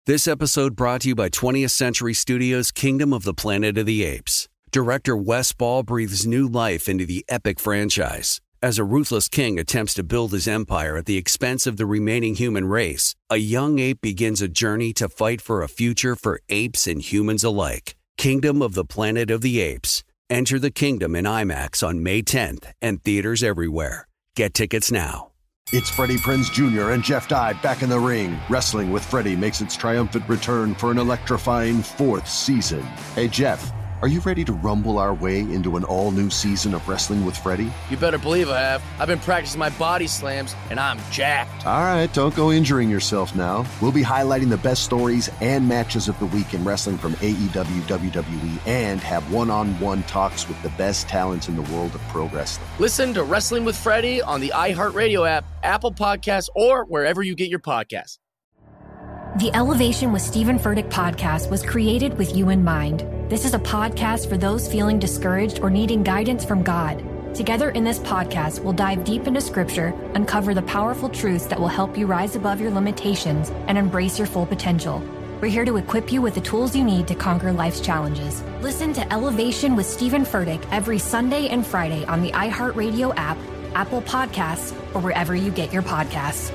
This episode brought to you by 20th Century Studios' Kingdom of the Planet of the Apes. Director Wes Ball breathes new life into the epic franchise. As a ruthless king attempts to build his empire at the expense of the remaining human race, a young ape begins a journey to fight for a future for apes and humans alike. Kingdom of the Planet of the Apes. Enter the kingdom in IMAX on May 10th and theaters everywhere. Get tickets now. It's Freddie Prinze Jr. and Jeff Dye back in the ring. Wrestling with Freddie makes its triumphant return for an electrifying 4th season. Hey, Jeff, are you ready to rumble our way into an all-new season of Wrestling with Freddie? You better believe I have. I've been practicing my body slams, and I'm jacked. All right, don't go injuring yourself now. We'll be highlighting the best stories and matches of the week in wrestling from AEW, WWE, and have one-on-one talks with the best talents in the world of pro wrestling. Listen to Wrestling with Freddie on the iHeartRadio app, Apple Podcasts, or wherever you get your podcasts. The Elevation with Stephen Furtick podcast was created with you in mind. This is a podcast for those feeling discouraged or needing guidance from God. Together in this podcast, we'll dive deep into Scripture, uncover the powerful truths that will help you rise above your limitations and embrace your full potential. We're here to equip you with the tools you need to conquer life's challenges. Listen to Elevation with Stephen Furtick every Sunday and Friday on the iHeartRadio app, Apple Podcasts, or wherever you get your podcasts.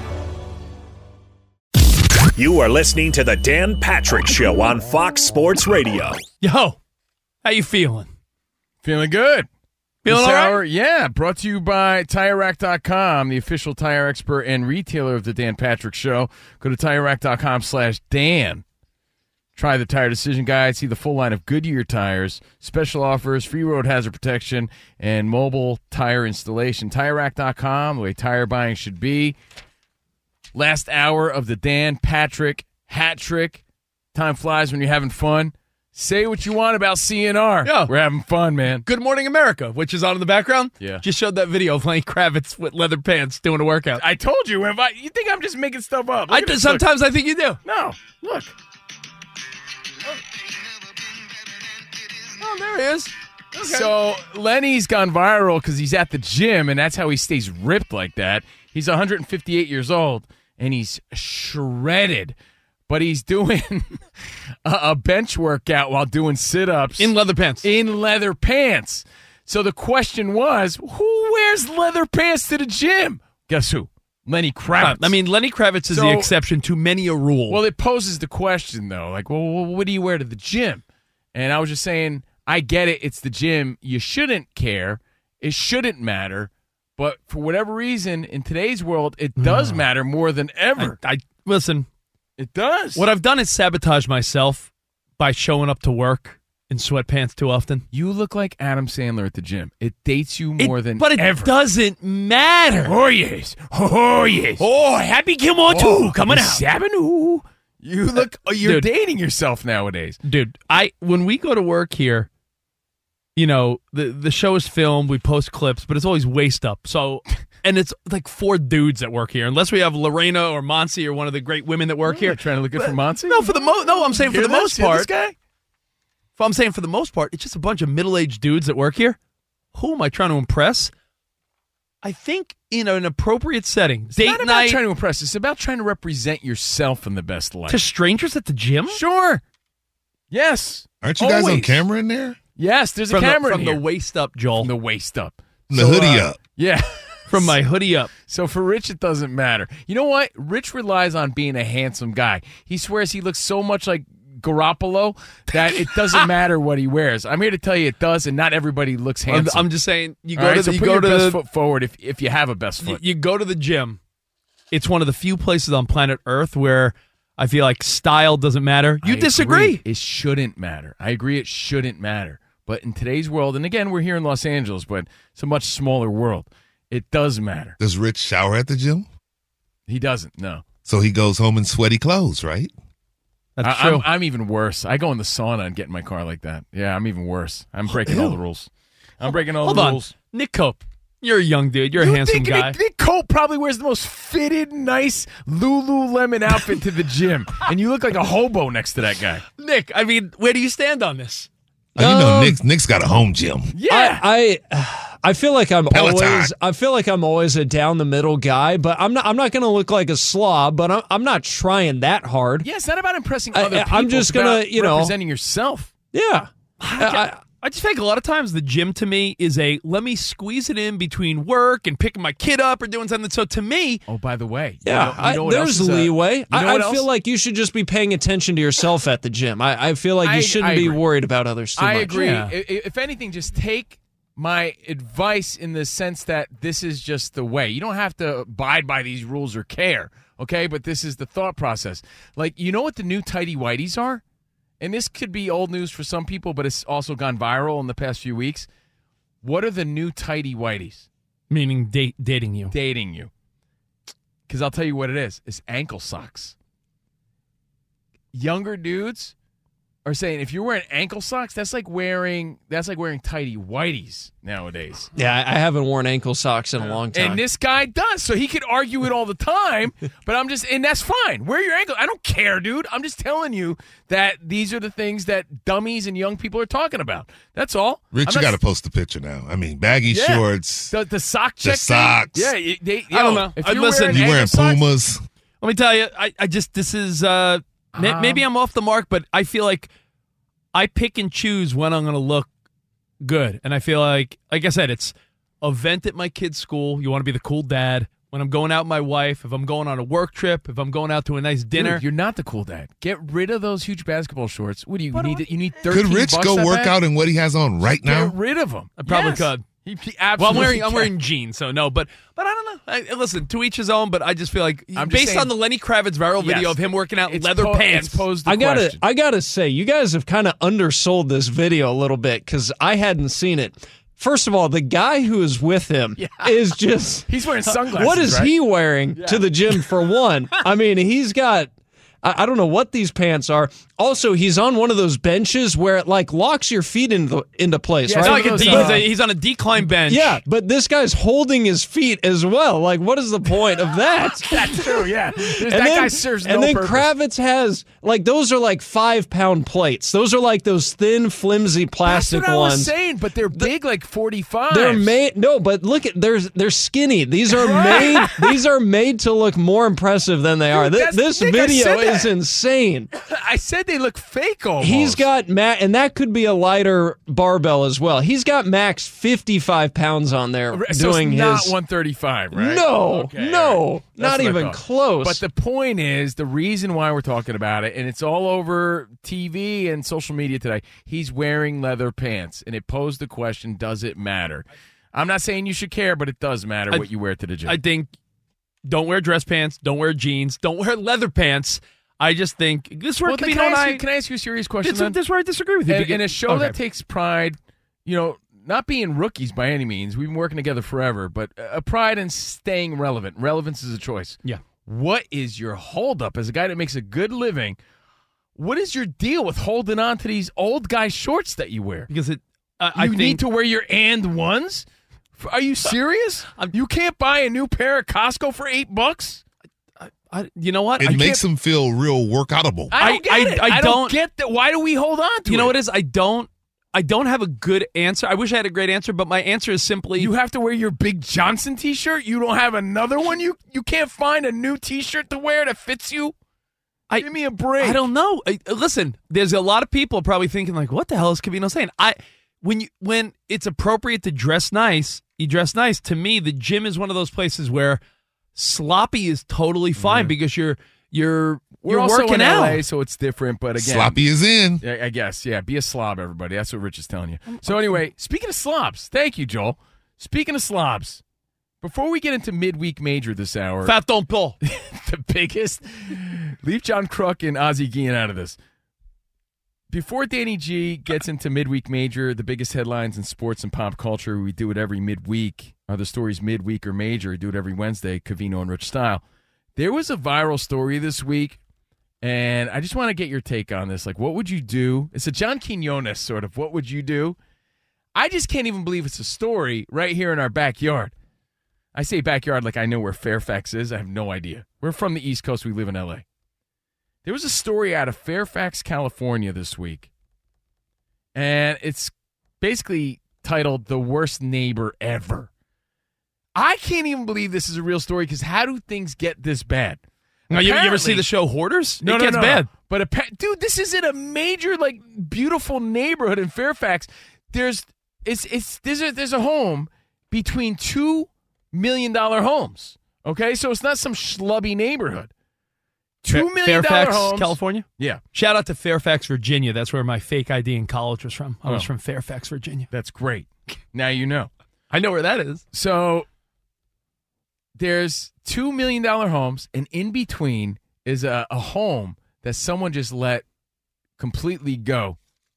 You are listening to the Dan Patrick Show on Fox Sports Radio. Yo, how you feeling? Feeling good. Feeling all right? Yeah, brought to you by TireRack.com, the official tire expert and retailer of the Dan Patrick Show. Go to TireRack.com/Dan. Try the Tire Decision Guide. See the full line of Goodyear tires, special offers, free road hazard protection, and mobile tire installation. TireRack.com, the way tire buying should be. Last hour of the Dan Patrick hat trick. Time flies when you're having fun. Say what you want about CNR. Yeah. We're having fun, man. Good Morning America, which is on in the background. Yeah. Just showed that video of Lenny Kravitz with leather pants doing a workout. I told you. You think I'm just making stuff up? Sometimes I think you do. No. Look. Oh, there he is. Okay. So Lenny's gone viral because he's at the gym, and that's how he stays ripped like that. He's 158 years old, and he's shredded. But he's doing a bench workout while doing sit-ups. In leather pants. In leather pants. So the question was, who wears leather pants to the gym? Guess who? Lenny Kravitz. Lenny Kravitz is the exception to many a rule. Well, it poses the question, though. Like, well, what do you wear to the gym? And I was just saying, I get it. It's the gym. You shouldn't care. It shouldn't matter. But for whatever reason, in today's world, it does matter more than ever. Listen. It does. What I've done is sabotage myself by showing up to work in sweatpants too often. You look like Adam Sandler at the gym. It dates you more than But it ever. Doesn't matter. Oh, yes. Oh, yes. Oh, Happy Gilmore 2 coming out. Sabinu. You look, you're Dude. dating yourself nowadays. Dude, when we go to work here, you know, the show is filmed, we post clips, but it's always waist up. So, and it's like 4 dudes that work here, unless we have Lorena or Monsi or one of the great women that work here. Trying to look good for Monsi? No, I'm saying for the most part. This guy? I'm saying for the most part, it's just a bunch of middle-aged dudes that work here. Who am I trying to impress? I think in an appropriate setting, It's date not about night trying to impress. It's about trying to represent yourself in the best light. to strangers at the gym. Sure. Yes. Aren't you guys on Always. camera in there? Yes, there's a camera from in the here. waist up, Joel. From the waist up. From the hoodie up. Yeah. From my hoodie up. So for Rich, it doesn't matter. You know what? Rich relies on being a handsome guy. He swears he looks so much like Garoppolo that it doesn't matter what he wears. I'm here to tell you it does, and not everybody looks handsome. I'm just saying, you All go right, to so the, you put go your to best the, foot forward if you have a best foot. you go to the gym. It's one of the few places on planet Earth where I feel like style doesn't matter. You I disagree. agree. It shouldn't matter. I agree it shouldn't matter. But in today's world, and again, we're here in Los Angeles, but it's a much smaller world. It does matter. Does Rich shower at the gym? He doesn't, no. So he goes home in sweaty clothes, right? That's true. I'm even worse. I go in the sauna and get in my car like that. Yeah, I'm even worse. I'm breaking all the rules. I'm breaking all the rules. Nick Cope, you're a young dude. You're a handsome guy. Nick Cope probably wears the most fitted, nice Lululemon outfit to the gym, and you look like a hobo next to that guy. Nick, I mean, where do you stand on this? You know, Nick's got a home gym. Yeah. I feel like I'm Peloton. always a down the middle guy, but I'm not going to look like a slob, but I'm not trying that hard. Yeah, it's not about impressing other people. I'm just going to, representing yourself. Yeah. I just think a lot of times the gym to me is let me squeeze it in between work and picking my kid up or doing something. So to me, oh, by the way, there's leeway. I feel like you should just be paying attention to yourself at the gym. I feel like you shouldn't be worried about others too much. I agree. Yeah. If anything, just take my advice in the sense that this is just the way. You don't have to abide by these rules or care, okay? But this is the thought process. Like, you know what the new tighty whities are? And this could be old news for some people, but it's also gone viral in the past few weeks. What are the new tighty whities? Meaning dating you. Dating you. Because I'll tell you what it is. It's ankle socks. Younger dudes are saying if you're wearing ankle socks, that's like wearing tighty whities nowadays. Yeah, I haven't worn ankle socks in a long time. And this guy does, so he could argue it all the time. But and that's fine. Wear your ankle. I don't care, dude. I'm just telling you that these are the things that dummies and young people are talking about. That's all. Rich, you got to post the picture now. I mean, baggy shorts, the sock check. the socks. Yeah, I don't know. If you're Listen, you wearing socks, Pumas? Let me tell you, this is maybe I'm off the mark, but I feel like I pick and choose when I'm going to look good. And I feel like I said, it's event at my kid's school. You want to be the cool dad. When I'm going out with my wife, if I'm going on a work trip, if I'm going out to a nice dinner. Dude, you're not the cool dad. Get rid of those huge basketball shorts. What do you need? You need 13 Could Rich bucks go that work bag? out in what he has on right now? Get rid of them. I probably could. He Well, absolutely I'm wearing jeans, so no. But I don't know. Listen, to each his own. But I just feel like based on the Lenny Kravitz viral video of him working out in leather pants, it's posed the I question. gotta say, you guys have kind of undersold this video a little bit because I hadn't seen it. First of all, the guy who is with him is just He's wearing sunglasses. What is right? he wearing to the gym for one? I mean, he's got. I don't know what these pants are. Also, he's on one of those benches where it like locks your feet into place, Yeah, right? it's like he's on a decline bench. Yeah, but this guy's holding his feet as well. Like, what is the point of that? That's true, yeah. Guy serves no And then purpose. Kravitz has, like, those are like 5-pound plates. Those are like those thin, flimsy plastic That's what ones. I was saying, but they're big, like 45. They're made but look at they're skinny. These are made to look more impressive than they are. This Nick, I video said that. is insane. I said they look fake almost. He's got and that could be a lighter barbell as well. He's got max 55 pounds on there so doing it's not his 135, right? No, Okay, no, all right. That's not what I even thought. close. But the point is, the reason why we're talking about it, and it's all over TV and social media today, he's wearing leather pants, and it posed the question, does it matter? I'm not saying you should care, but it does matter what you wear to the gym. I think don't wear dress pants, don't wear jeans, don't wear leather pants. I just think this is where Can I ask you a serious question? This is where I disagree with you. In a show that takes pride, not being rookies by any means. We've been working together forever, but a pride in staying relevant. Relevance is a choice. Yeah. What is your holdup as a guy that makes a good living? What is your deal with holding on to these old guy shorts that you wear? Because I need to wear your and ones? Are you serious? You can't buy a new pair of Costco for $8? You know what? It makes them feel real workoutable. I don't get it. I don't get that. Why do we hold on to it? You know what it is? I don't have a good answer. I wish I had a great answer, but my answer is simply you have to wear your Big Johnson T-shirt. You don't have another one. You can't find a new T-shirt to wear that fits you. Give me a break. I don't know. Listen, there's a lot of people probably thinking like, "What the hell is Covino saying?" When it's appropriate to dress nice, you dress nice. To me, the gym is one of those places where sloppy is totally fine because you're also working in out. LA, so it's different. But again, Sloppy is in. I guess. Yeah, be a slob, everybody. That's what Rich is telling you. So anyway, speaking of slobs, thank you, Joel. Speaking of slobs, before we get into midweek major this hour, Fat don't pull. the biggest. Leave John Kruk and Ozzie Guillen out of this. Before Danny G gets into midweek major, the biggest headlines in sports and pop culture, we do it every midweek. Are the stories midweek or major? We do it every Wednesday, Covino and Rich style. There was a viral story this week, and I just want to get your take on this. Like, what would you do? It's a John Quinones sort of, what would you do? I just can't even believe it's a story right here in our backyard. I say backyard like I know where Fairfax is. I have no idea. We're from the East Coast. We live in L.A. There was a story out of Fairfax, California this week, and it's basically titled "The Worst Neighbor Ever." I can't even believe this is a real story because how do things get this bad? Now, you ever see the show Hoarders? No, it gets bad. But dude, this is in a major, like, beautiful neighborhood in Fairfax. There's a home between $2 million homes. Okay, so it's not some schlubby neighborhood. $2 million Fairfax, homes, California. Yeah. Shout out to Fairfax, Virginia. That's where my fake ID in college was from. I was from Fairfax, Virginia. That's great. Now you know. I know where that is. So there's $2 million homes, and in between is a home that someone just let completely go.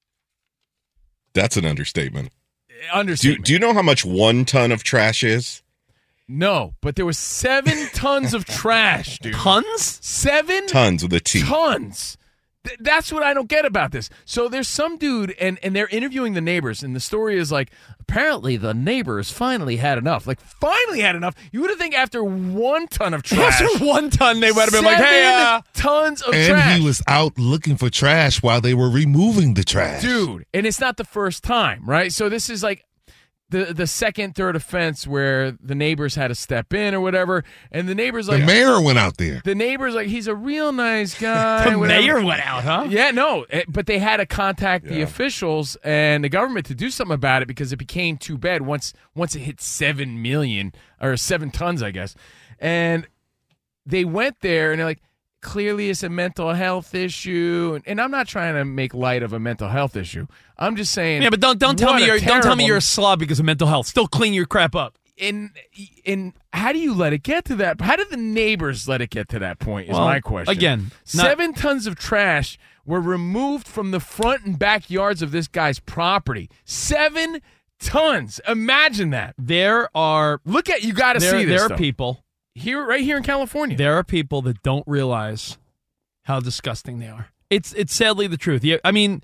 That's an understatement. Understatement. Do you know how much 1 ton of trash is? No, but there was 7 tons of trash, dude. Tons? 7 Tons with a T. Tons. That's what I don't get about this. So there's some dude, and they're interviewing the neighbors, and the story is like, apparently the neighbors finally had enough. Like, finally had enough. You would have think after 1 ton of trash. After 1 ton, they would have been like, hey, 7 tons of and trash. he was out looking for trash while they were removing the trash. Dude, and it's not the first time, right? So this is like the second, third offense where the neighbors had to step in or whatever, and the neighbors like the mayor went out there. The neighbor's like, he's a real nice guy. The whatever. mayor went out, huh? Yeah, no, but they had to contact the officials and the government to do something about it because it became too bad once it hit 7 million or 7 tons, I guess. And they went there and they're like, clearly it's a mental health issue, and I'm not trying to make light of a mental health issue. I'm just saying. Yeah, but don't tell me you're a slob because of mental health. Still clean your crap up. And how do you let it get to that? How did the neighbors let it get to that point? Is my question. Again, 7 tons of trash were removed from the front and backyards of this guy's property. 7 tons. Imagine that. You got to see this. There are though. people right here in California. There are people that don't realize how disgusting they are. It's sadly the truth. I mean,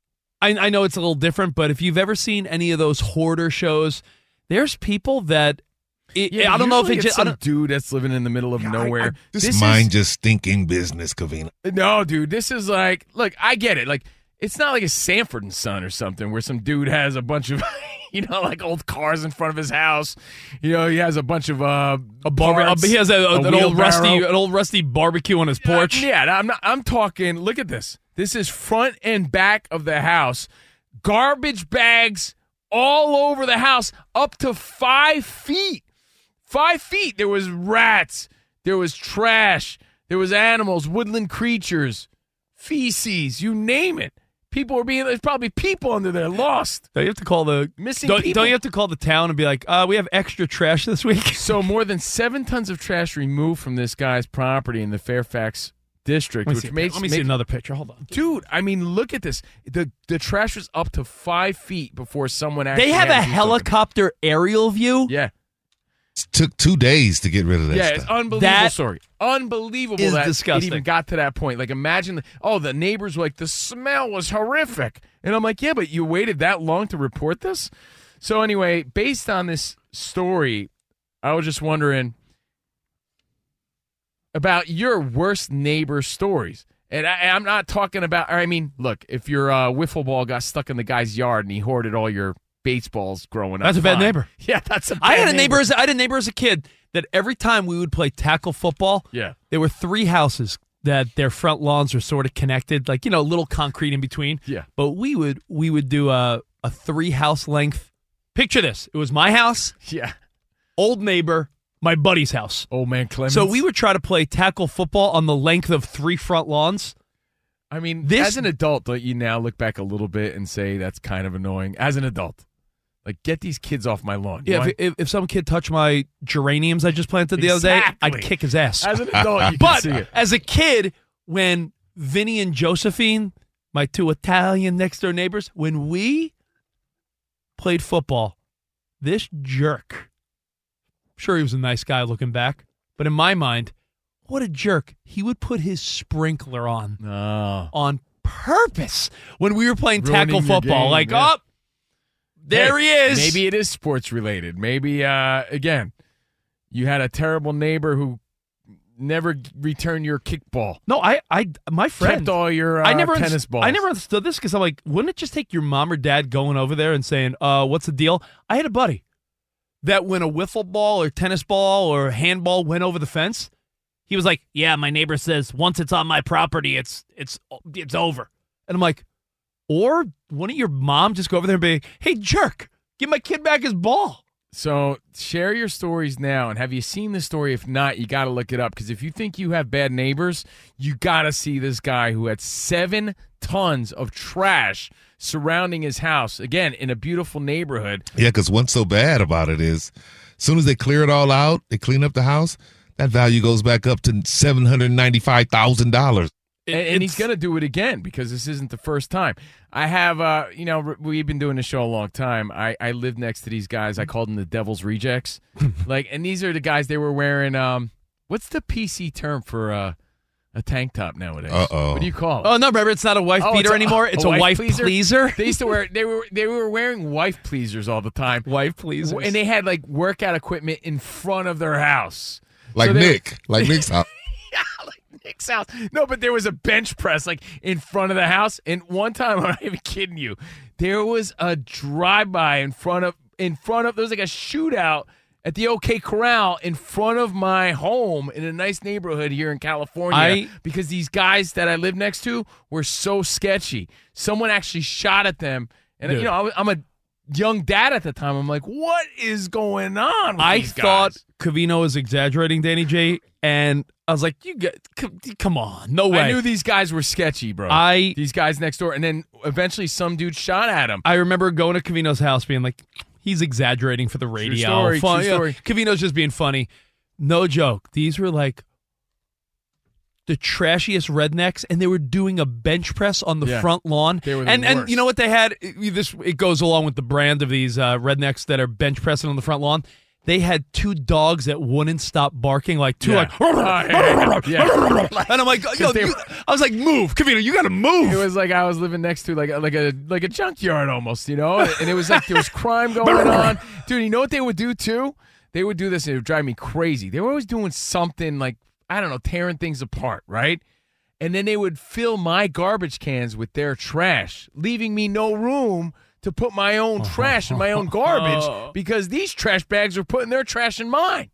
I know it's a little different, but if you've ever seen any of those hoarder shows, there's people that I don't know if it's just some dude that's living in the middle of nowhere. This mind just stinking business, Covina. No, dude, this is like, look, I get it. Like, it's not like a Sanford and Son or something where some dude has a bunch of, like old cars in front of his house. He has a bunch of he has an old rusty barbecue on his porch. Yeah, I'm talking. Look at this. This is front and back of the house. Garbage bags all over the house, up to 5 feet. 5 feet. There was rats. There was trash. There was animals, woodland creatures, feces. You name it. People were there's probably people under there lost. Don't you have to call missing people? Don't you have to call the town and be like, we have extra trash this week? So more than 7 tons of trash removed from this guy's property in the Fairfax district. Let me see another picture. Hold on. Dude, I mean, look at this. The trash was up to 5 feet before someone actually They have a helicopter aerial view? Yeah. It took 2 days to get rid of that stuff. It's unbelievable story. Unbelievable is that disgusting. it even got to that point. Like, imagine, the neighbors were like, the smell was horrific. And I'm like, yeah, but you waited that long to report this? So anyway, based on this story, I was just wondering about your worst neighbor stories. And I'm not talking about, look, if your wiffle ball got stuck in the guy's yard and he hoarded all your baseballs growing up. That's a bad neighbor. Yeah, that's a bad I had a neighbor. neighbor as a kid that every time we would play tackle football, there were 3 houses that their front lawns were sort of connected, like, little concrete in between. Yeah. But we would do a 3-house length. Picture this. It was my house. Yeah. Old neighbor, my buddy's house. Old man Clemens. So we would try to play tackle football on the length of 3 front lawns. I mean, as an adult, don't you now look back a little bit and say that's kind of annoying? As an adult. Like, get these kids off my lawn. Yeah, if some kid touched my geraniums I just planted the other day, I'd kick his ass. As an adult, you can see it. As a kid, when Vinny and Josephine, my 2 Italian next-door neighbors, when we played football, this jerk, I'm sure he was a nice guy looking back, but in my mind, what a jerk. He would put his sprinkler on purpose when we were playing tackle football. There he is. Maybe it is sports related. Maybe, again, you had a terrible neighbor who never return your kickball. No, my friend Kept all your tennis balls. I never understood this because I'm like, wouldn't it just take your mom or dad going over there and saying, what's the deal? I had a buddy that when a wiffle ball or tennis ball or handball went over the fence, he was like, yeah, my neighbor says once it's on my property, it's over. And I'm like, or wouldn't your mom just go over there and be, hey, jerk, give my kid back his ball? So share your stories now, and have you seen the story? If not, you got to look it up, because if you think you have bad neighbors, you got to see this guy who had 7 tons of trash surrounding his house, again, in a beautiful neighborhood. Yeah, because what's so bad about it is as soon as they clear it all out, they clean up the house, that value goes back up to $795,000. And he's going to do it again, because this isn't the first time. I have, we've been doing this show a long time. I live next to these guys. I called them the Devil's Rejects. And these are the guys, they were wearing, what's the PC term for a tank top nowadays? Uh-oh. What do you call it? Oh, no, remember, it's not a wife beater anymore. It's a wife pleaser. They used to wear, they were wearing wife pleasers all the time. Wife pleasers. And they had, like, workout equipment in front of their house. Like Nick's house. Yeah, like Nick's house. No, but there was a bench press like in front of the house. And one time, I'm not even kidding you, there was a drive-by in front of there was like a shootout at the OK Corral in front of my home in a nice neighborhood here in California, because these guys that I live next to were so sketchy. Someone actually shot at them, and Dude. I'm a young dad at the time. I'm like, what is going on with these guys? thought Covino was exaggerating, Danny J, and I was like, come on, no way. I knew these guys were sketchy, bro. These guys next door, and then eventually some dude shot at him. I remember going to Covino's house being like, he's exaggerating for the radio. True story. Covino's just being funny. No joke. These were like the trashiest rednecks, and they were doing a bench press on the front lawn. They were and you know what they had? It goes along with the brand of these rednecks that are bench pressing on the front lawn. They had 2 dogs that wouldn't stop barking, like two, yeah. And I'm like, I was like, move, Covino, you got to move. It was like I was living next to like a junkyard almost, you know. And it was like there was crime going on, dude. You know what they would do too? They would do this, and it would drive me crazy. They were always doing something like, I don't know, tearing things apart, right? And then they would fill my garbage cans with their trash, leaving me no room to put my own trash in my own garbage, because these trash bags are putting their trash in mine.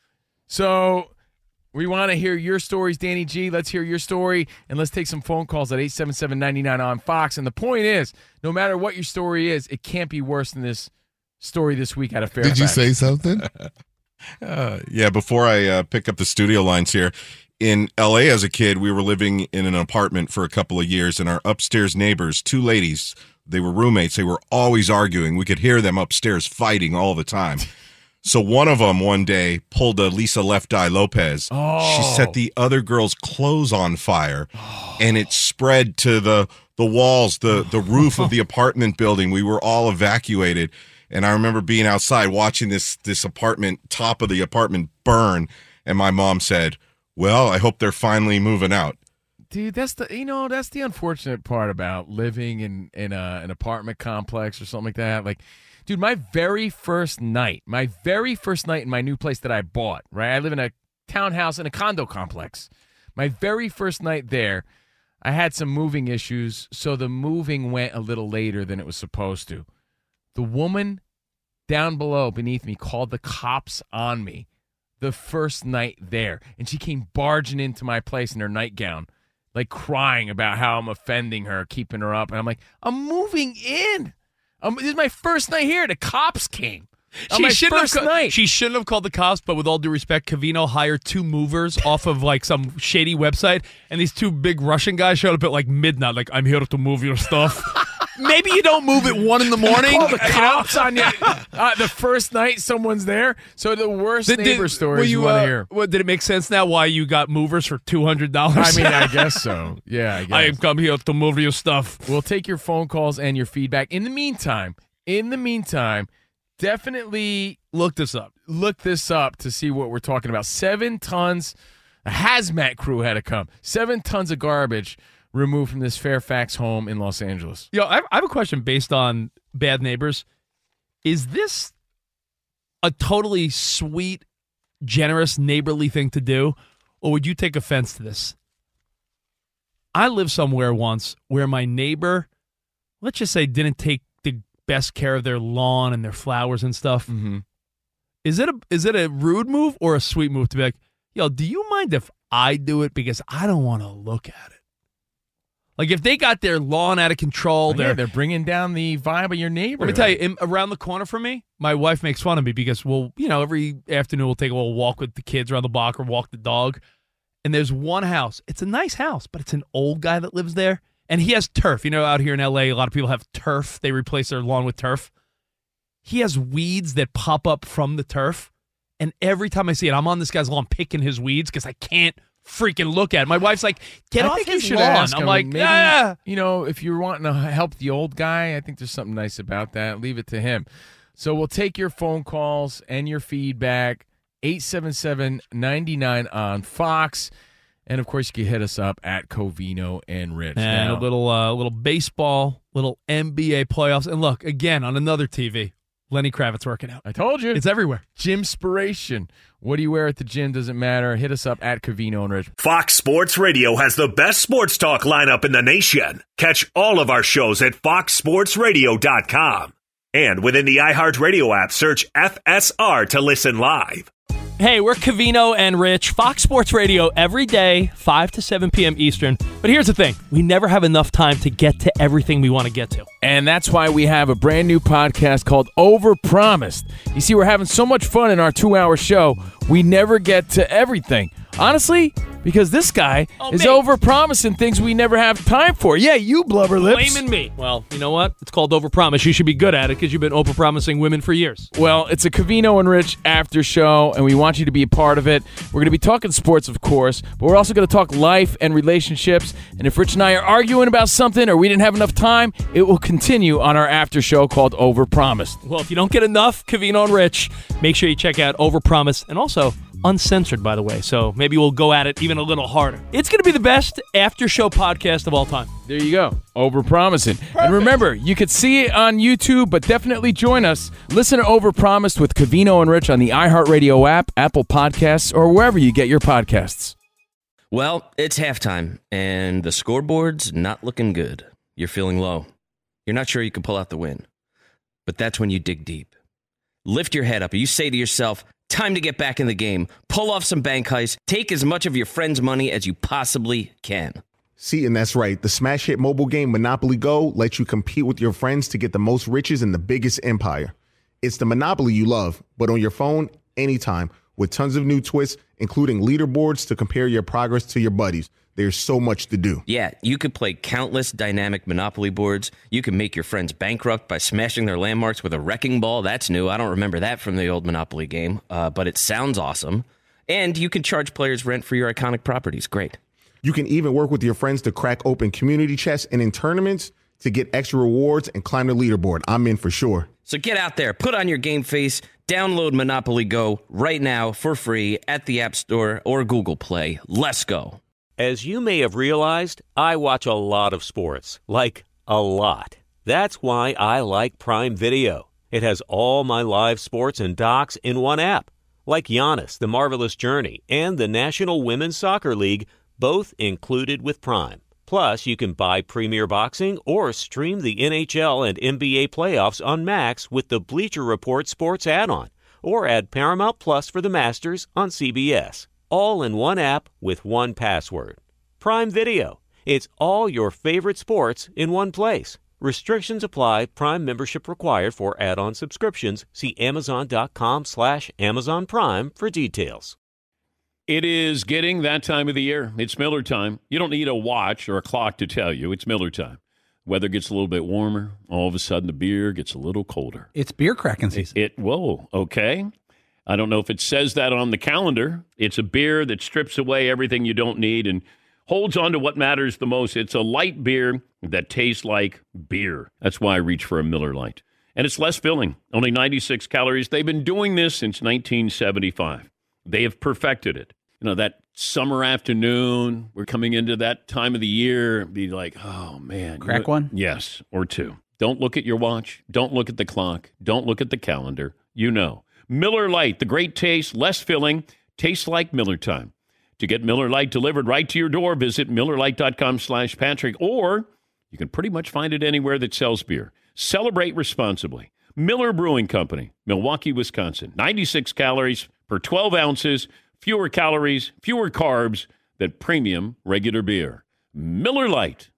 So we want to hear your stories, Danny G. Let's hear your story, and let's take some phone calls at 877-99 on Fox. And the point is, no matter what your story is, it can't be worse than this story this week out of Fairfax. Did you say something? Yeah, before I pick up the studio lines here, in L.A. as a kid, we were living in an apartment for a couple of years, and our upstairs neighbors, 2 ladies, they were roommates. They were always arguing. We could hear them upstairs fighting all the time. So one of them one day pulled a Lisa Left Eye Lopez. Oh. She set the other girl's clothes on fire, and it spread to the walls, the roof of the apartment building. We were all evacuated, and I remember being outside watching this apartment, top of the apartment burn, and my mom said, well, I hope they're finally moving out. Dude, that's the unfortunate part about living in an apartment complex or something like that. Like, dude, my very first night in my new place that I bought, right? I live in a townhouse in a condo complex. My very first night there, I had some moving issues, so the moving went a little later than it was supposed to. The woman down below, beneath me, called the cops on me the first night there, and she came barging into my place in her nightgown, like crying about how I'm offending her, keeping her up. And I'm like, I'm moving in. This is my first night here. The cops came. She shouldn't have called the cops, but with all due respect, Covino hired 2 movers off of like some shady website, and these 2 big Russian guys showed up at like midnight, like, I'm here to move your stuff. Maybe you don't move at 1 in the morning. Call the cops on you. The first night someone's there. So the worst neighbor stories you want to hear. Did it make sense now why you got movers for $200? I mean, I guess so. Yeah, I guess. I am come here to move your stuff. We'll take your phone calls and your feedback. In the meantime, definitely look this up. Look this up to see what we're talking about. 7 tons. A hazmat crew had to come. 7 tons of garbage removed from this Fairfax home in Los Angeles. Yo, I have a question based on Bad Neighbors. Is this a totally sweet, generous, neighborly thing to do? or would you take offense to this? I lived somewhere once where my neighbor, let's just say, didn't take the best care of their lawn and their flowers and stuff. Mm-hmm. Is it a rude move or a sweet move to be like, yo, do you mind if I do it because I don't want to look at it? Like if they got their lawn out of control, they're bringing down the vibe of your neighborhood. Let me tell you, around the corner from me, my wife makes fun of me because every afternoon we'll take a little walk with the kids around the block or walk the dog. And there's one house. It's a nice house, but it's an old guy that lives there. And he has turf. Out here in L.A., a lot of people have turf. They replace their lawn with turf. He has weeds that pop up from the turf. And every time I see it, I'm on this guy's lawn picking his weeds because I can't freaking look at it. My wife's like, get off his lawn. I'm like, maybe, yeah. If you're wanting to help the old guy, I think there's something nice about that. Leave it to him. So we'll take your phone calls and your feedback. 877-99 on Fox. And, of course, you can hit us up at Covino and Rich. And a little baseball, little NBA playoffs. And look, again, on another TV, Lenny Kravitz working out. I told you. It's everywhere. Gymspiration. What do you wear at the gym? Doesn't matter. Hit us up at Covino and Rich. Fox Sports Radio has the best sports talk lineup in the nation. Catch all of our shows at foxsportsradio.com. And within the iHeartRadio app, search FSR to listen live. Hey, we're Covino and Rich, Fox Sports Radio every day, 5 to 7 p.m. Eastern. But here's the thing. We never have enough time to get to everything we want to get to. And that's why we have a brand new podcast called Overpromised. You see, we're having so much fun in our 2-hour show, we never get to everything. Honestly, because this guy is overpromising things we never have time for. Yeah, you blubber lips. Blaming me. Well, you know what? It's called overpromise. You should be good at it because you've been overpromising women for years. Well, it's a Covino and Rich after show, and we want you to be a part of it. We're going to be talking sports, of course, but we're also going to talk life and relationships. And if Rich and I are arguing about something or we didn't have enough time, it will continue on our after show called Overpromised. Well, if you don't get enough Covino and Rich, make sure you check out Overpromised and also uncensored, by the way, so maybe we'll go at it even a little harder. It's going to be the best after-show podcast of all time. There you go. Overpromising. Perfect. And remember, you could see it on YouTube, but definitely join us. Listen to Overpromised with Covino and Rich on the iHeartRadio app, Apple Podcasts, or wherever you get your podcasts. Well, it's halftime, and the scoreboard's not looking good. You're feeling low. You're not sure you can pull out the win. But that's when you dig deep. Lift your head up, and you say to yourself, time to get back in the game. Pull off some bank heists. Take as much of your friend's money as you possibly can. See, and that's right. The smash hit mobile game Monopoly Go lets you compete with your friends to get the most riches in the biggest empire. It's the Monopoly you love, but on your phone, anytime, with tons of new twists, including leaderboards to compare your progress to your buddies. There's so much to do. Yeah, you could play countless dynamic Monopoly boards. You can make your friends bankrupt by smashing their landmarks with a wrecking ball. That's new. I don't remember that from the old Monopoly game, but it sounds awesome. And you can charge players rent for your iconic properties. Great. You can even work with your friends to crack open community chests and in tournaments to get extra rewards and climb the leaderboard. I'm in for sure. So get out there, put on your game face, download Monopoly Go right now for free at the App Store or Google Play. Let's go. As you may have realized, I watch a lot of sports, like a lot. That's why I like Prime Video. It has all my live sports and docs in one app, like Giannis, The Marvelous Journey, and the National Women's Soccer League, both included with Prime. Plus, you can buy Premier Boxing or stream the NHL and NBA playoffs on Max with the Bleacher Report Sports add-on, or add Paramount Plus for the Masters on CBS. All in one app with one password. Prime Video. It's all your favorite sports in one place. Restrictions apply. Prime membership required for add-on subscriptions. See Amazon.com/Amazon Prime for details. It is getting that time of the year. It's Miller time. You don't need a watch or a clock to tell you. It's Miller time. Weather gets a little bit warmer. All of a sudden, the beer gets a little colder. It's beer cracking season. Whoa, okay. I don't know if it says that on the calendar. It's a beer that strips away everything you don't need and holds on to what matters the most. It's a light beer that tastes like beer. That's why I reach for a Miller Lite. And it's less filling, only 96 calories. They've been doing this since 1975. They have perfected it. You know, that summer afternoon, we're coming into that time of the year, be like, oh, man. Crack one? Yes, or two. Don't look at your watch. Don't look at the clock. Don't look at the calendar. You know. Miller Lite, the great taste, less filling, tastes like Miller time. To get Miller Lite delivered right to your door, visit MillerLite.com/Patrick, or you can pretty much find it anywhere that sells beer. Celebrate responsibly. Miller Brewing Company, Milwaukee, Wisconsin. 96 calories per 12 ounces, fewer calories, fewer carbs than premium regular beer. Miller Lite.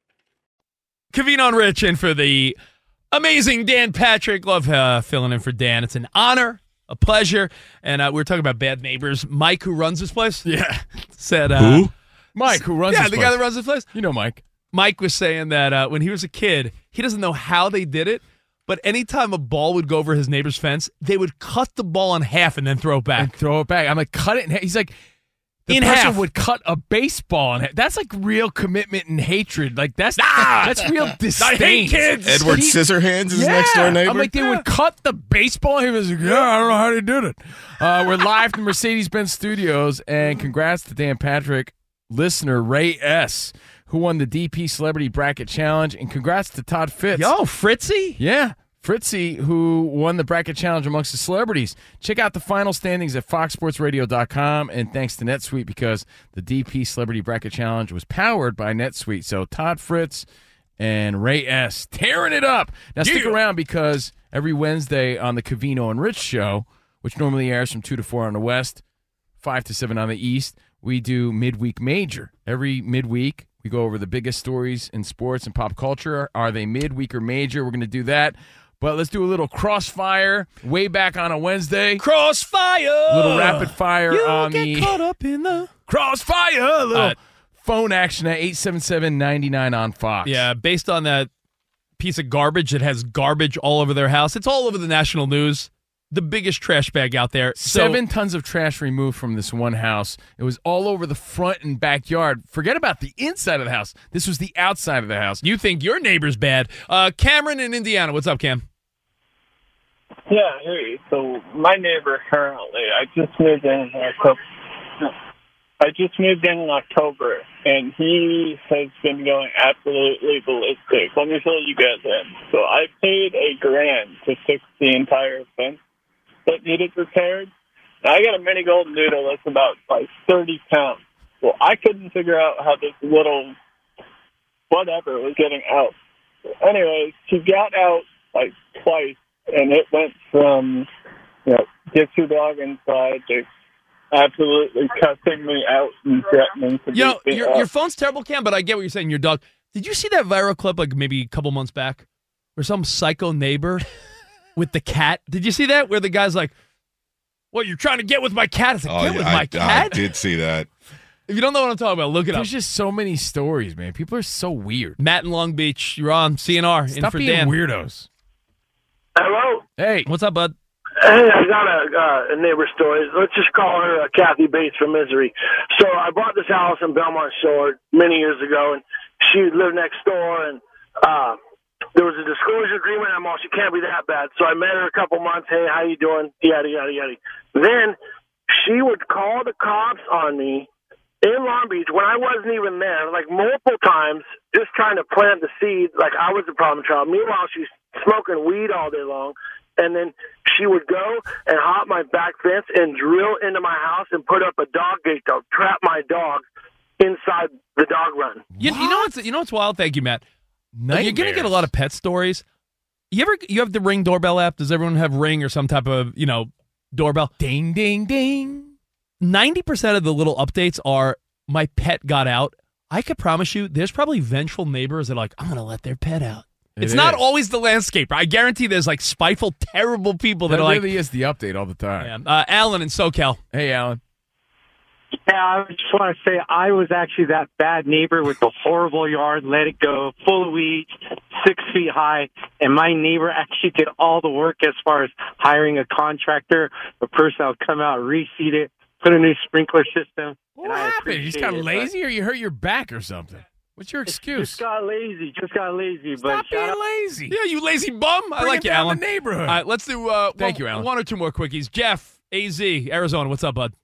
Covino and Rich in for the amazing Dan Patrick. Love filling in for Dan. It's an honor. A pleasure. And we were talking about bad neighbors. Mike, who runs this place. Yeah. Said, who? Mike, who runs this place. Yeah, the guy that runs this place. You know Mike. Mike was saying that when he was a kid, he doesn't know how they did it, but anytime a ball would go over his neighbor's fence, they would cut the ball in half and then throw it back. I'm like, cut it in half. He's like, the in person half. would cut a baseball in half. That's like real commitment and hatred. Like that's real disdain. I hate kids. Edward Scissorhands is his next door neighbor. I'm like, they would cut the baseball. He was like, yeah, I don't know how they did it. We're live from Mercedes-Benz Studios, and congrats to Dan Patrick, listener Ray S., who won the DP Celebrity Bracket Challenge, and congrats to Todd Fitz. Yo, Fritzy? Yeah, Fritzy, who won the Bracket Challenge amongst the celebrities. Check out the final standings at foxsportsradio.com, and thanks to NetSuite, because the DP Celebrity Bracket Challenge was powered by NetSuite. So Todd Fritz and Ray S. tearing it up. Now stick around, because every Wednesday on the Covino and Rich Show, which normally airs from 2 to 4 on the West, 5 to 7 on the East, we do Midweek Major. Every midweek, we go over the biggest stories in sports and pop culture. Are they midweek or major? We're going to do that. But let's do a little crossfire way back on a Wednesday. Crossfire! A little rapid fire on the... caught up in the... Crossfire! A little phone action at 877-99 on Fox. Yeah, based on that piece of garbage that has garbage all over their house. It's all over the national news. The biggest trash bag out there. 7 tons of trash removed from this one house. It was all over the front and backyard. Forget about the inside of the house. This was the outside of the house. You think your neighbor's bad. Cameron in Indiana. What's up, Cam? Yeah, hey. So my neighbor currently, I just moved in October, and he has been going absolutely ballistic. Let me fill you guys in. So I paid $1,000 to fix the entire fence that needed repaired. Now, I got a mini golden doodle that's about 30 pounds. Well, I couldn't figure out how this little whatever was getting out. So anyways, she got out twice, and it went from get your dog inside to absolutely cussing me out and threatening to beat me up. Your phone's terrible, Cam, but I get what you're saying. Your dog. Did you see that viral clip maybe a couple months back where some psycho neighbor with the cat? Did you see that? Where the guy's like, "What, you're trying to get with my cat?" It's like, with my cat? I did see that. If you don't know what I'm talking about, look it up. There's just so many stories, man. People are so weird. Matt in Long Beach, you're on CNR. Stop in for being Dan. weirdos. Hello? Hey. What's up, bud? Hey, I got a neighbor story. Let's just call her Kathy Bates from Misery. So I bought this house in Belmont Shore many years ago, and she lived next door, and there was a disclosure agreement. I'm all, she can't be that bad. So I met her a couple months. Hey, how you doing? Yada, yada, yada. Then she would call the cops on me in Long Beach when I wasn't even there, multiple times, just trying to plant the seed like I was the problem child. Meanwhile, she's smoking weed all day long. And then she would go and hop my back fence and drill into my house and put up a dog gate to trap my dog inside the dog run. You know what's wild? Thank you, Matt. Nightmares. You're gonna get a lot of pet stories. You have the Ring doorbell app? Does everyone have Ring or some type of doorbell? Ding, ding, ding. 90% of the little updates are my pet got out. I could promise you, there's probably vengeful neighbors that are like, I'm gonna let their pet out. It's not always the landscaper. I guarantee there's spiteful, terrible people that are really is the update all the time. Yeah. Alan in SoCal. Hey, Alan. Yeah, I just want to say I was actually that bad neighbor with the horrible yard, let it go, full of weeds, 6 feet high, and my neighbor actually did all the work as far as hiring a contractor, a person that would come out, reseed it, put a new sprinkler system. What happened? You just got lazy, or you hurt your back or something? What's your excuse? Just got lazy. Stop being lazy. Yeah, you lazy bum. I like you, down Alan. The neighborhood. All right, let's do Thank you, Alan. one or two more quickies. Jeff, AZ, Arizona. What's up, bud?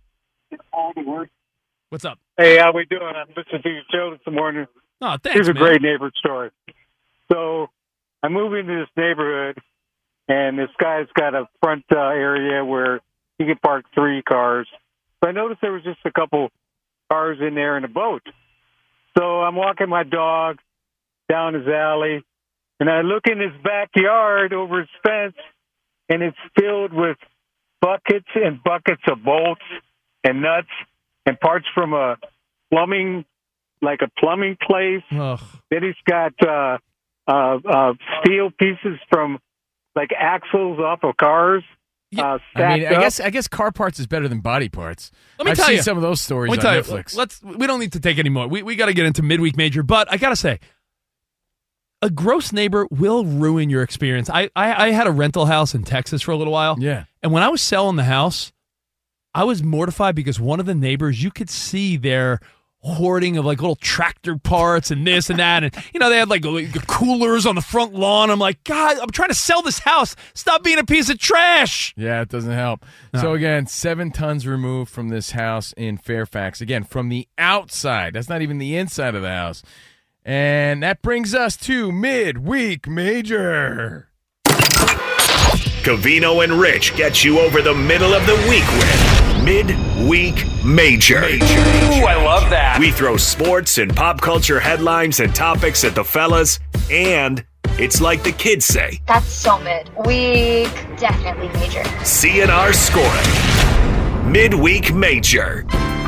All the work. What's up? Hey, how we doing? I'm listening to your show this morning. Oh, thanks, Here's a man. great neighbor story. So I move into this neighborhood, and this guy's got a front area where he can park 3 cars. So I noticed there was just a couple cars in there and a boat. So I'm walking my dog down his alley, and I look in his backyard over his fence, and it's filled with buckets and buckets of bolts and nuts and parts from a plumbing place. Ugh. Then he's got steel pieces from like axles off of cars. Stacked I guess car parts is better than body parts. Let me I've tell seen you some of those stories on Netflix. We don't need to take any more. We got to get into midweek major, but I got to say, a gross neighbor will ruin your experience. I had a rental house in Texas for a little while. Yeah. And when I was selling the house, I was mortified because one of the neighbors, you could see their hoarding of like little tractor parts and this and that. And, they had like coolers on the front lawn. I'm like, God, I'm trying to sell this house. Stop being a piece of trash. Yeah, it doesn't help. No. So again, 7 tons removed from this house in Fairfax. Again, from the outside. That's not even the inside of the house. And that brings us to Midweek Major. Covino and Rich get you over the middle of the week with Midweek Major. Ooh, I love that. We throw sports and pop culture headlines and topics at the fellas, and it's like the kids say. That's so mid. Week, definitely major. CNR scoring. Midweek Major.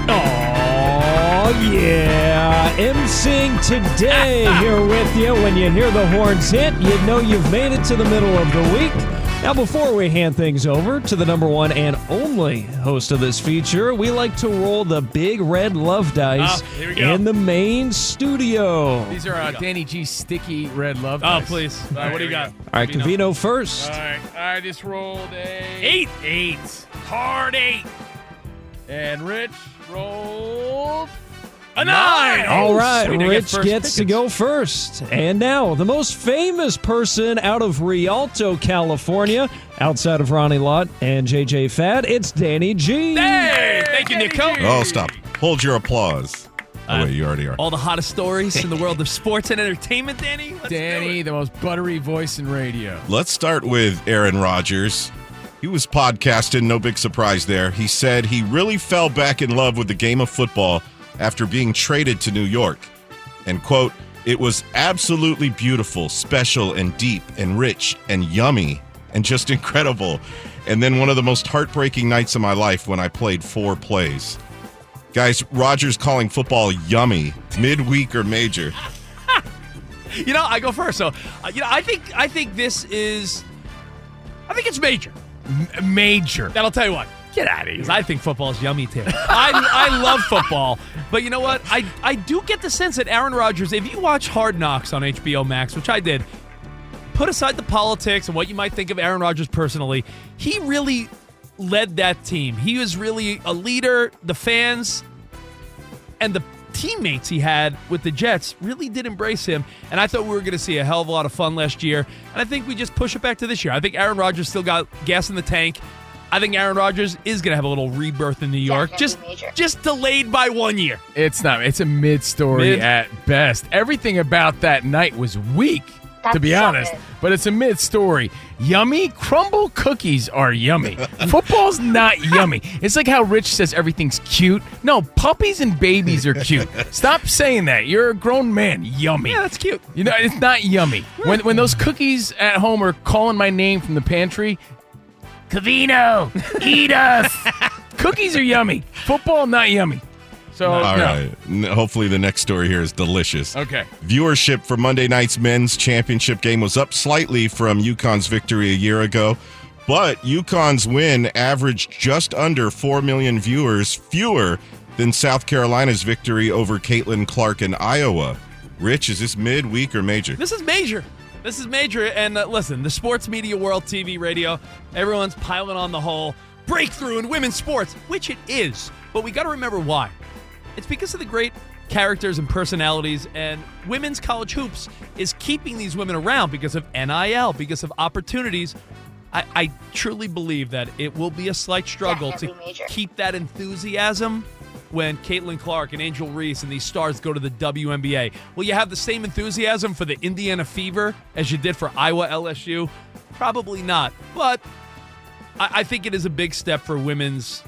Oh, yeah. MSing today here with you. When you hear the horns hit, you know you've made it to the middle of the week. Now, before we hand things over to the number one and only host of this feature, we like to roll the big red love dice in the main studio. These are Danny G's sticky red love dice. Oh, please. All right, what do you got? All right, Covino first. All right, I just rolled a 8. Hard 8. And Rich rolled a 9. All right, Rich gets to go first. And now, the most famous person out of Rialto, California, outside of Ronnie Lott and JJ Fad, it's Danny G. Hey, thank you, Nico. Oh, stop. Hold your applause. Oh, wait, you already are. All the hottest stories in the world of sports and entertainment, Danny. Danny, the most buttery voice in radio. Let's start with Aaron Rodgers. He was podcasting, no big surprise there. He said he really fell back in love with the game of football after being traded to New York. And, quote, it was absolutely beautiful, special, and deep, and rich, and yummy, and just incredible. And then one of the most heartbreaking nights of my life when I played 4 plays. Guys, Rodgers calling football yummy, midweek or major? I go first. So, I think this is, I think it's major. Major. That'll tell you what. Get out of here. I think football's yummy, too. I love football. But you know what? I do get the sense that Aaron Rodgers, if you watch Hard Knocks on HBO Max, which I did, put aside the politics and what you might think of Aaron Rodgers personally, he really led that team. He was really a leader. The fans and the teammates he had with the Jets really did embrace him, and I thought we were going to see a hell of a lot of fun last year, and I think we just push it back to this year. I think Aaron Rodgers still got gas in the tank. I think Aaron Rodgers is going to have a little rebirth in New York, just delayed by 1 year. It's not. It's a mid-story at best. Everything about that night was weak, to be honest, but it's a mid-story. Yummy? Crumble cookies are yummy. Football's not yummy. It's like how Rich says everything's cute. No, puppies and babies are cute. Stop saying that. You're a grown man. Yummy. Yeah, that's cute. It's not yummy. When those cookies at home are calling my name from the pantry, Covino, eat us. Cookies are yummy. Football, not yummy. So, all right. Hopefully the next story here is delicious. Okay. Viewership for Monday night's men's championship game was up slightly from UConn's victory a year ago, but UConn's win averaged just under 4 million viewers fewer than South Carolina's victory over Caitlin Clark in Iowa. Rich, is this midweek or major? This is major. This is major. And listen, the sports media world, TV, radio, everyone's piling on the whole breakthrough in women's sports, which it is. But we got to remember why. It's because of the great characters and personalities, and women's college hoops is keeping these women around because of NIL, because of opportunities. I truly believe that it will be a slight struggle to keep that enthusiasm when Caitlin Clark and Angel Reese and these stars go to the WNBA. Will you have the same enthusiasm for the Indiana Fever as you did for Iowa LSU? Probably not. But I think it is a big step for women's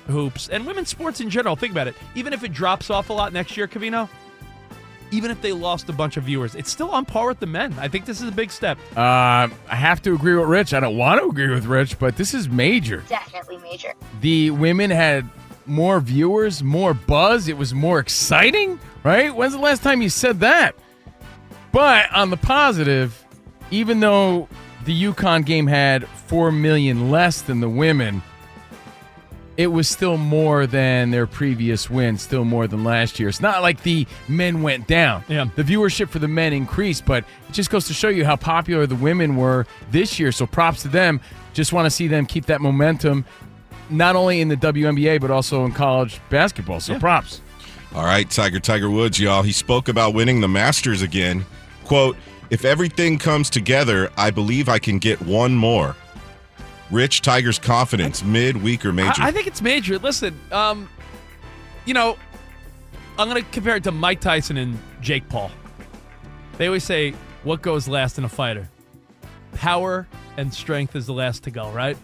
hoops and women's sports in general. Think about it. Even if it drops off a lot next year, Covino, even if they lost a bunch of viewers, it's still on par with the men. I think this is a big step. I have to agree with Rich. I don't want to agree with Rich, but this is major. Definitely major. The women had more viewers, more buzz. It was more exciting, right? When's the last time you said that? But on the positive, even though the UConn game had 4 million less than the women, it was still more than their previous win, still more than last year. It's not like the men went down. Yeah. The viewership for the men increased, but it just goes to show you how popular the women were this year. So props to them. Just want to see them keep that momentum, not only in the WNBA, but also in college basketball. So props. All right, Tiger Woods, y'all. He spoke about winning the Masters again. Quote, "If everything comes together, I believe I can get one more." Rich, Tiger's confidence, mid, weak, or major? I think it's major. Listen, you know, I'm going to compare it to Mike Tyson and Jake Paul. They always say, what goes last in a fighter? Power and strength is the last to go, right?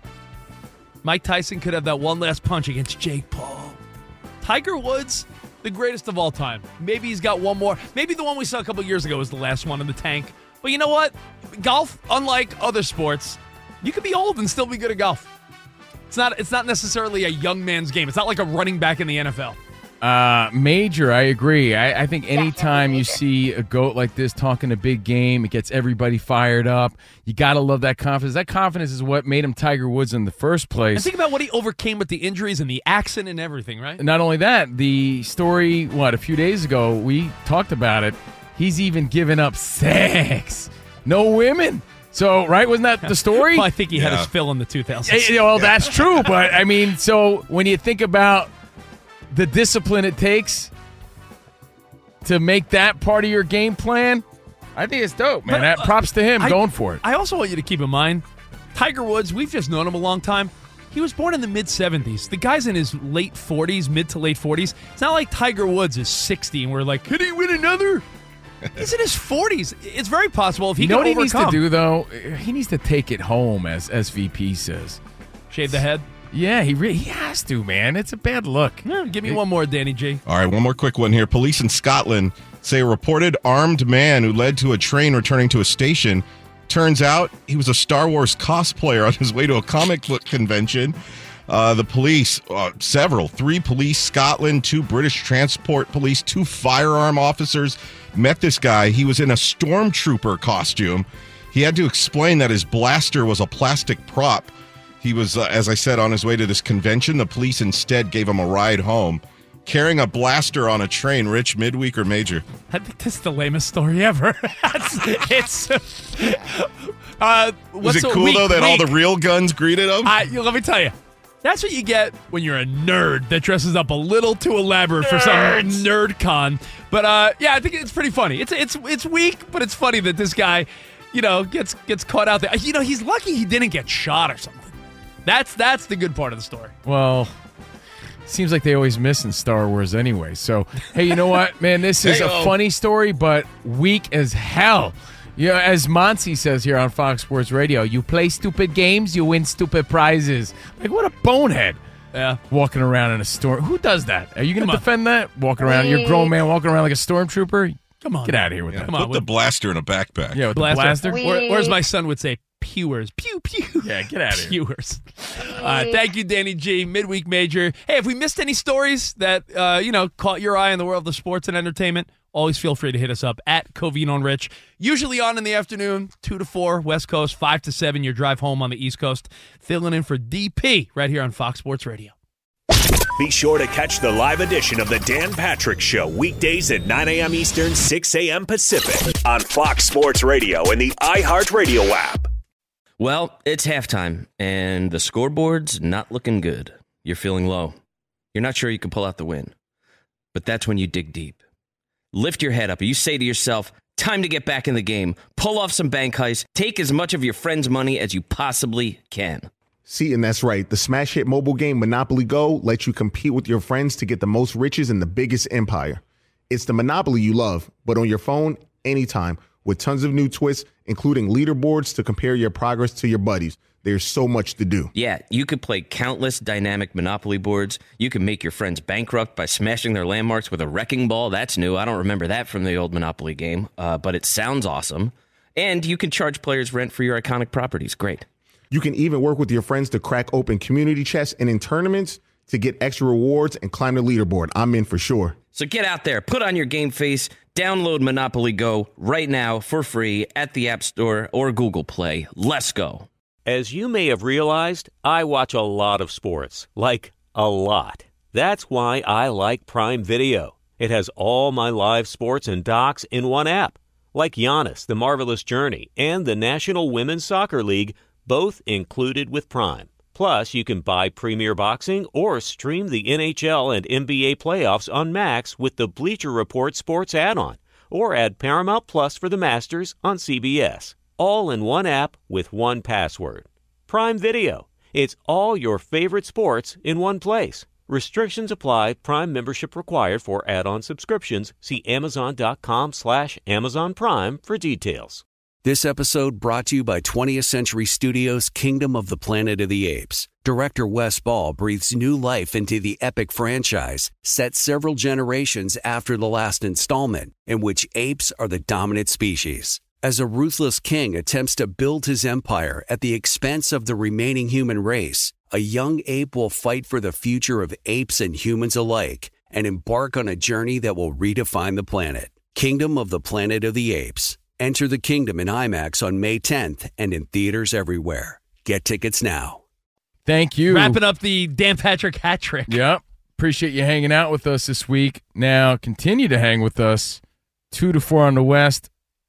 Mike Tyson could have that one last punch against Jake Paul. Tiger Woods, the greatest of all time. Maybe he's got one more. Maybe the one we saw a couple years ago was the last one in the tank. But you know what? Golf, unlike other sports, you could be old and still be good at golf. It's not necessarily a young man's game. It's not like a running back in the NFL. Major, I agree. I think anytime you see a GOAT like this talking a big game, it gets everybody fired up. You got to love that confidence. That confidence is what made him Tiger Woods in the first place. And think about what he overcame with the injuries and the accident and everything, right? Not only that, the story, a few days ago, we talked about it. He's even given up sex. No women. So, right, wasn't that the story? Well, I think he had his fill in the 2000s. Well, that's true, but, I mean, so when you think about the discipline it takes to make that part of your game plan, I think it's dope, man. That props to him going for it. I also want you to keep in mind, Tiger Woods, we've just known him a long time. He was born in the mid-'70s. The guy's in his late 40s, mid to late 40s. It's not like Tiger Woods is 60 and we're like, could he win another? He's in his 40s. It's very possible if he can overcome. You know what he needs to do, though? He needs to take it home, as SVP says. Shave the head? Yeah, he has to, man. It's a bad look. Yeah, give me one more, Danny G. All right, one more quick one here. Police in Scotland say a reported armed man who led to a train returning to a station. Turns out he was a Star Wars cosplayer on his way to a comic book convention. The police, three police, Scotland, 2 British transport police, 2 firearm officers met this guy. He was in a stormtrooper costume. He had to explain that his blaster was a plastic prop. He was, as I said, on his way to this convention. The police instead gave him a ride home. Carrying a blaster on a train, Rich, midweek or major? I think this is the lamest story ever. Was it cool, though, that all the real guns greeted him? Let me tell you. That's what you get when you're a nerd that dresses up a little too elaborate for some nerd con. But, yeah, I think it's pretty funny. It's weak, but it's funny that this guy, gets caught out there. He's lucky he didn't get shot or something. That's the good part of the story. Well, seems like they always miss in Star Wars anyway. So, hey, you know what, man? This is a funny story, but weak as hell. As Monty says here on Fox Sports Radio, you play stupid games, you win stupid prizes. Like, what a bonehead. Yeah. Walking around in a storm. Who does that? Are you going to defend that? Walking around, you're a grown man walking around like a stormtrooper? Come on. Get out of here with that. Put the blaster in a backpack. Yeah, with the blaster. Or as my son would say, pewers. Pew, pew. Yeah, get out of here. Pewers. Thank you, Danny G. Midweek Major. Hey, if we missed any stories that, caught your eye in the world of sports and entertainment, always feel free to hit us up at Covino and Rich. Usually on in the afternoon, 2 to 4, West Coast, 5 to 7, your drive home on the East Coast. Filling in for DP right here on Fox Sports Radio. Be sure to catch the live edition of the Dan Patrick Show weekdays at 9 a.m. Eastern, 6 a.m. Pacific on Fox Sports Radio and the iHeartRadio app. Well, it's halftime, and the scoreboard's not looking good. You're feeling low. You're not sure you can pull out the win. But that's when you dig deep. Lift your head up. You say to yourself, time to get back in the game. Pull off some bank heists. Take as much of your friend's money as you possibly can. See, and that's right. The smash hit mobile game Monopoly Go lets you compete with your friends to get the most riches in the biggest empire. It's the Monopoly you love, but on your phone, anytime, with tons of new twists, including leaderboards to compare your progress to your buddies. There's so much to do. Yeah, you could play countless dynamic Monopoly boards. You can make your friends bankrupt by smashing their landmarks with a wrecking ball. That's new. I don't remember that from the old Monopoly game, but it sounds awesome. And you can charge players rent for your iconic properties. Great. You can even work with your friends to crack open community chests and in tournaments to get extra rewards and climb the leaderboard. I'm in for sure. So get out there, put on your game face, download Monopoly Go right now for free at the App Store or Google Play. Let's go. As you may have realized, I watch a lot of sports, like a lot. That's why I like Prime Video. It has all my live sports and docs in one app, like Giannis, The Marvelous Journey, and the National Women's Soccer League, both included with Prime. Plus, you can buy Premier Boxing or stream the NHL and NBA playoffs on Max with the Bleacher Report Sports add-on, or add Paramount Plus for the Masters on CBS. All in one app with one password. Prime Video. It's all your favorite sports in one place. Restrictions apply. Prime membership required for add-on subscriptions. See Amazon.com/Amazon Prime for details. This episode brought to you by 20th Century Studios' Kingdom of the Planet of the Apes. Director Wes Ball breathes new life into the epic franchise, set several generations after the last installment, in which apes are the dominant species. As a ruthless king attempts to build his empire at the expense of the remaining human race, a young ape will fight for the future of apes and humans alike and embark on a journey that will redefine the planet. Kingdom of the Planet of the Apes. Enter the kingdom in IMAX on May 10th and in theaters everywhere. Get tickets now. Thank you. Wrapping up the Dan Patrick hat trick. Yep. Appreciate you hanging out with us this week. Now, continue to hang with us 2 to 4 on the West,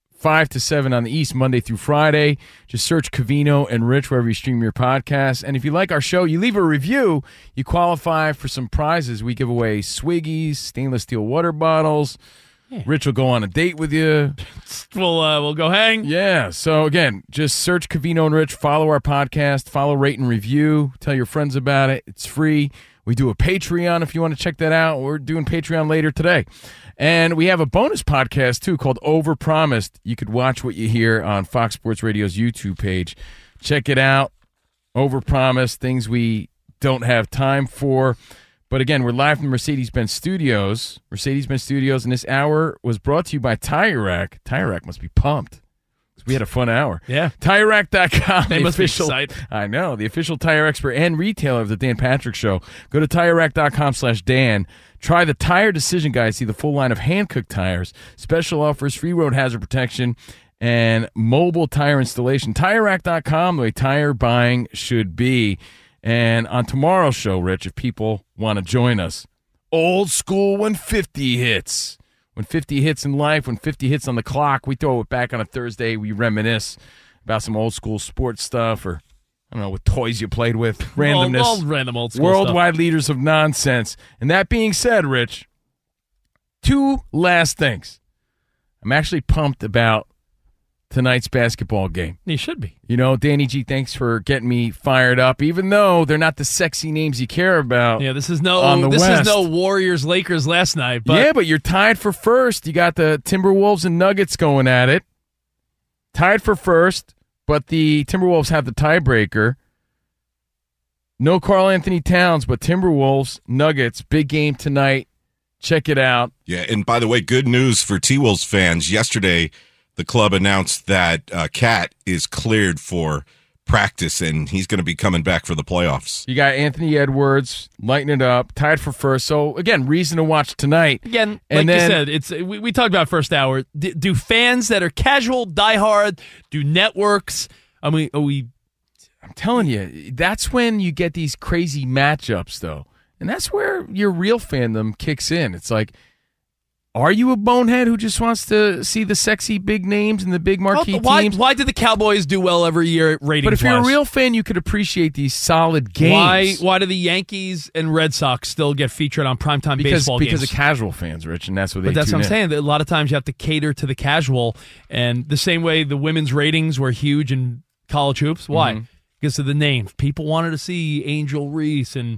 5 to 7 on the East, Monday through Friday. Just search Covino and Rich wherever you stream your podcasts. And if you like our show, you leave a review, you qualify for some prizes. We give away Swiggies, stainless steel water bottles. Yeah. Rich will go on a date with you. We'll go hang. Yeah. So, again, just search Covino and Rich. Follow our podcast. Follow, rate, and review. Tell your friends about it. It's free. We do a Patreon if you want to check that out. We're doing Patreon later today. And we have a bonus podcast, too, called Overpromised. You could watch what you hear on Fox Sports Radio's YouTube page. Check it out. Overpromised, things we don't have time for. But again, we're live from Mercedes-Benz Studios. Mercedes-Benz Studios, and this hour was brought to you by Tire Rack. Tire Rack must be pumped. We had a fun hour. Yeah. TireRack.com. They must be excited. I know. The official tire expert and retailer of the Dan Patrick Show. Go to TireRack.com/Dan. Try the Tire Decision Guide. See the full line of hand-cooked tires, special offers, free road hazard protection, and mobile tire installation. TireRack.com, the way tire buying should be. And on tomorrow's show, Rich, if people want to join us, old school when 50 hits. When 50 hits in life, when 50 hits on the clock, we throw it back on a Thursday. We reminisce about some old school sports stuff or, I don't know, what toys you played with, randomness. All random old school Worldwide leaders of nonsense. And that being said, Rich, 2 last things. I'm actually pumped about tonight's basketball game. You should be. You know, Danny G, thanks for getting me fired up, even though they're not the sexy names you care about. Yeah, this is no Warriors Lakers last night. But yeah, but you're tied for first. You got the Timberwolves and Nuggets going at it. Tied for first, but the Timberwolves have the tiebreaker. No Karl Anthony Towns, but Timberwolves, Nuggets, big game tonight. Check it out. Yeah, and by the way, good news for T-Wolves fans. Yesterday, the club announced that Cat is cleared for practice, and he's going to be coming back for the playoffs. You got Anthony Edwards lighting it up, tied for first. So, again, reason to watch tonight. Again, like you said, we talked about first hour. Do fans that are casual, diehard, do networks? I'm telling you, that's when you get these crazy matchups, though. And that's where your real fandom kicks in. It's like, are you a bonehead who just wants to see the sexy big names and the big marquee teams? Why did the Cowboys do well every year ratings-wise? But if you're a real fan, you could appreciate these solid games. Why do the Yankees and Red Sox still get featured on primetime baseball games? Because of casual fans, Rich, and that's what they But that's tune what I'm in. saying. That a lot of times you have to cater to the casual. And the same way the women's ratings were huge in college hoops. Why? Mm-hmm. Because of the names. People wanted to see Angel Reese and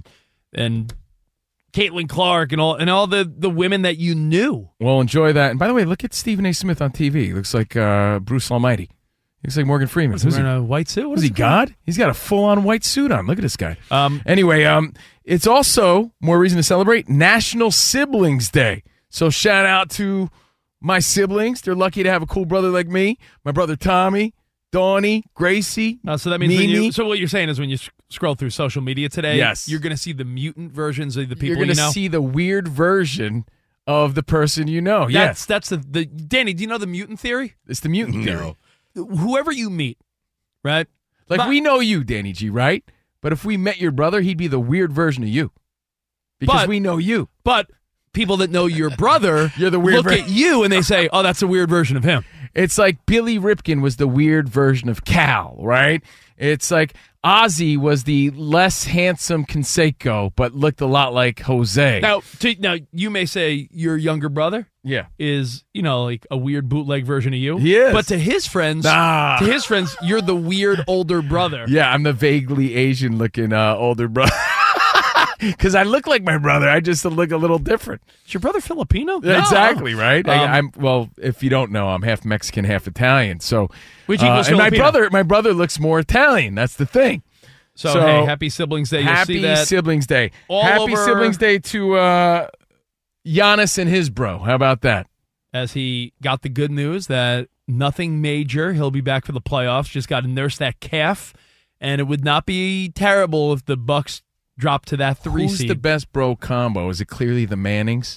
Caitlin Clark and all the women that you knew. Well, enjoy that. And by the way, look at Stephen A. Smith on TV. Looks like Bruce Almighty. Looks like Morgan Freeman. Who's he wearing a white suit? Was he God? He's got a full-on white suit on. Look at this guy. Anyway, it's also more reason to celebrate National Siblings Day. So shout out to my siblings. They're lucky to have a cool brother like me. My brother Tommy, Donnie, Gracie. So that means Mimi. so what you're saying is when you scroll through social media today, yes, you're going to see the mutant versions of the people you're going to know. see the weird version of the person you know. That's the Danny, do you know the mutant theory? It's the mutant theory. Whoever you meet, right? Like we know you, Danny G, right? But if we met your brother, he'd be the weird version of you. Because we know you. But people that know your brother you're the weird look at you and they say, oh, that's a weird version of him. It's like Billy Ripken was the weird version of Cal, right? It's like Ozzy was the less handsome Canseco, but looked a lot like Jose. Now you may say your younger brother is, like a weird bootleg version of you. He is. But to his friends, you're the weird older brother. Yeah, I'm the vaguely Asian-looking older brother. Because I look like my brother. I just look a little different. Is your brother Filipino? No. Exactly, right? Well, if you don't know, I'm half Mexican, half Italian. So, which equals and Filipino. my brother looks more Italian. That's the thing. So hey, happy Siblings Day. You'll see that Siblings Day. all happy over, Siblings Day to Giannis and his bro. How about that? As he got the good news that nothing major. He'll be back for the playoffs. Just got to nurse that calf. And it would not be terrible if the Bucks drop to that 3 Who's seed. the best bro combo? Is it clearly the Mannings?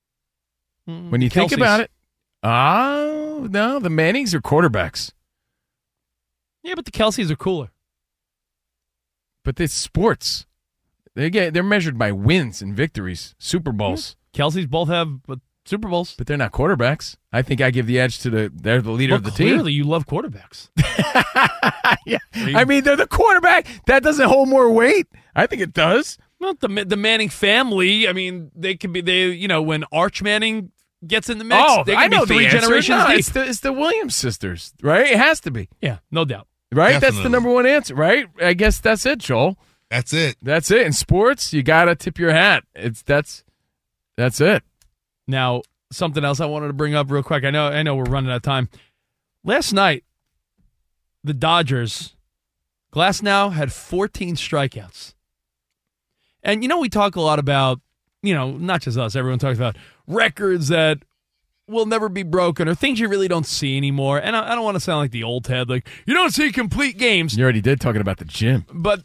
When you think Kelsey's. about it, no, the Mannings are quarterbacks. Yeah, but the Kelseys are cooler. But it's sports. They're measured by wins and victories, Super Bowls. Kelseys both have Super Bowls, but they're not quarterbacks. I think I give the edge to they're the leader of the team. Clearly, you love quarterbacks. Yeah. I mean, they're the quarterback. That doesn't hold more weight. I think it does. Well, the Manning family. I mean, they could be. When Arch Manning gets in the mix, they could I know be 3 the answer. generations No, deep. it's the Williams sisters, right? It has to be. Yeah, no doubt. Right? Definitely. That's the number one answer, right? I guess that's it, Joel. That's it. That's it. In sports, you gotta tip your hat. That's it. Now, something else I wanted to bring up real quick. I know we're running out of time. Last night, the Dodgers, Glasnow had 14 strikeouts. And we talk a lot about, not just us, everyone talks about records that will never be broken or things you really don't see anymore. And I don't want to sound like the old Ted, like, you don't see complete games. You already did talking about the gym. But,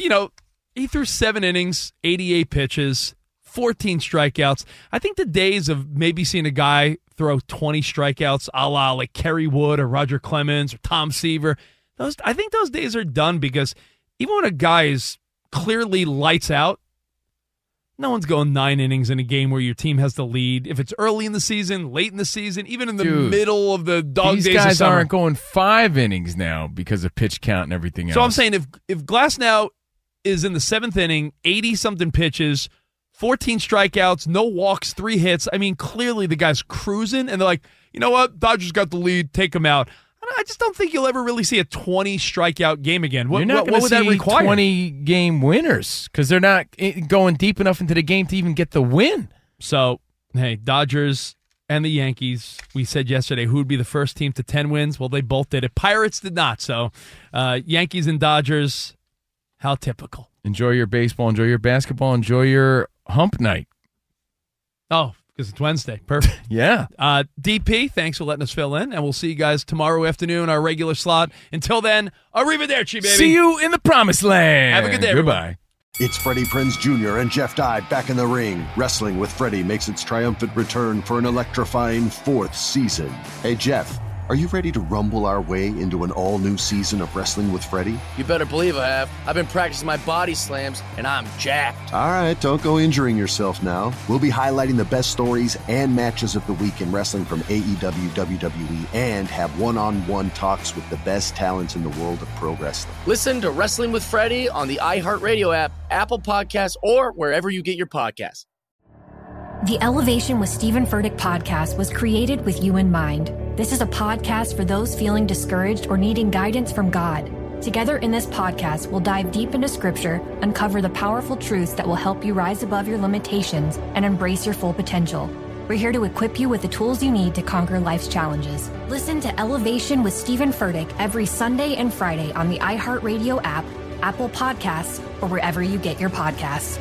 he threw 7 innings, 88 pitches, 14 strikeouts. I think the days of maybe seeing a guy throw 20 strikeouts a la like Kerry Wood or Roger Clemens or Tom Seaver, I think those days are done because even when a guy is clearly lights out, no one's going 9 innings in a game where your team has the lead. If it's early in the season, late in the season, even in the middle of the dog days of summer. These guys aren't going 5 innings now because of pitch count and everything else. So I'm saying if Glasnow is in the 7th inning, 80-something pitches, 14 strikeouts, no walks, 3 hits. I mean, clearly the guy's cruising, and they're like, you know what? Dodgers got the lead. Take him out. I just don't think you'll ever really see a 20-strikeout game again. You're not what would that require? 20-game winners because they're not going deep enough into the game to even get the win. So, hey, Dodgers and the Yankees, we said yesterday who would be the first team to 10 wins. Well, they both did it. Pirates did not. So, Yankees and Dodgers, how typical. Enjoy your baseball. Enjoy your basketball. Enjoy your hump night. Oh, because it's Wednesday. Perfect. Yeah. DP, thanks for letting us fill in, and we'll see you guys tomorrow afternoon, our regular slot. Until then, arrivederci, baby. See you in the promised land. Have a good day, Goodbye. It's Freddie Prinze Jr. and Jeff Dye back in the ring. Wrestling with Freddie makes its triumphant return for an electrifying 4th season. Hey, Jeff, are you ready to rumble our way into an all-new season of Wrestling with Freddie? You better believe I have. I've been practicing my body slams, and I'm jacked. All right, don't go injuring yourself now. We'll be highlighting the best stories and matches of the week in wrestling from AEW, WWE, and have one-on-one talks with the best talents in the world of pro wrestling. Listen to Wrestling with Freddie on the iHeartRadio app, Apple Podcasts, or wherever you get your podcasts. The Elevation with Stephen Furtick podcast was created with you in mind. This is a podcast for those feeling discouraged or needing guidance from God. Together in this podcast, we'll dive deep into Scripture, uncover the powerful truths that will help you rise above your limitations and embrace your full potential. We're here to equip you with the tools you need to conquer life's challenges. Listen to Elevation with Stephen Furtick every Sunday and Friday on the iHeartRadio app, Apple Podcasts, or wherever you get your podcasts.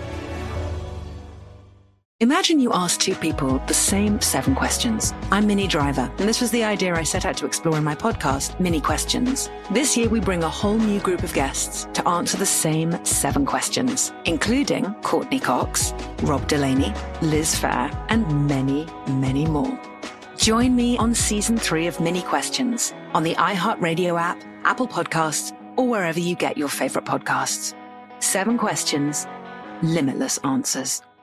Imagine you ask two people the same 7 questions. I'm Minnie Driver, and this was the idea I set out to explore in my podcast, Mini Questions. This year, we bring a whole new group of guests to answer the same 7 questions, including Courtney Cox, Rob Delaney, Liz Phair, and many, many more. Join me on Season 3 of Mini Questions on the iHeartRadio app, Apple Podcasts, or wherever you get your favorite podcasts. 7 questions, limitless answers.